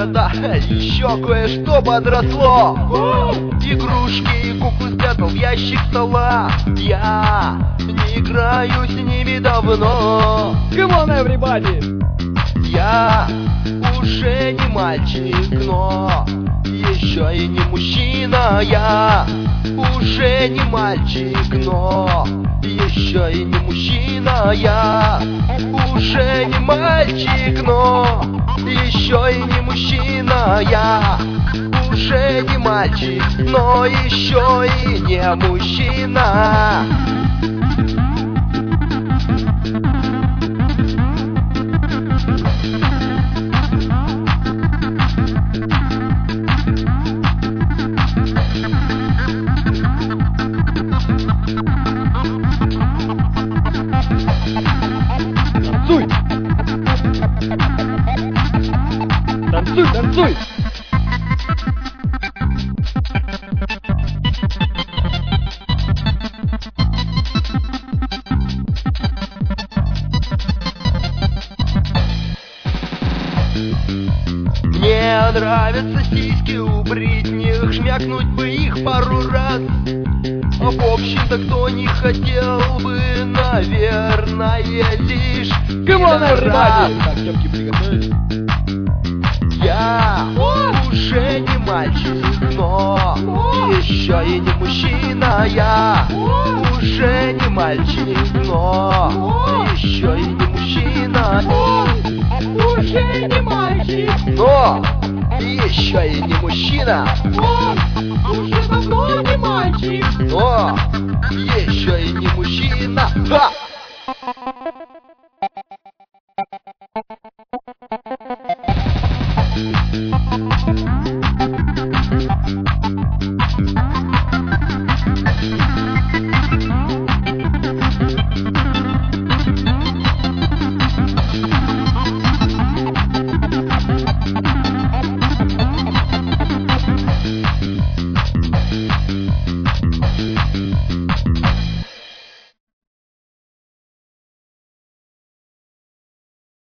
борода, еще кое-что подросло. Игрушки и куклы спрятал в ящик стола. Я не играю с ними давно. Come on, everybody! Я уже не мальчик, но еще и не мужчина. Я уже не мальчик, но еще и не мужчина. Я уже не мальчик, но еще и не мужчина. Я уже не мальчик, но еще и не мужчина. Танцуй! Танцуй, танцуй! Мне нравятся сиськи у бритних, шмякнуть бы их пару раз. А в общем-то, кто не хотел бы, наверное, лишь Come on, everybody! раз. Так, девки, приготовились. Я уже не мальчик, но еще и не мужчина. Я уже не мальчик, но еще и не мужчина. Уже не мальчик, Но еще и не мужчина. уже давно не мальчик. Но еще и не мужчина. Ха!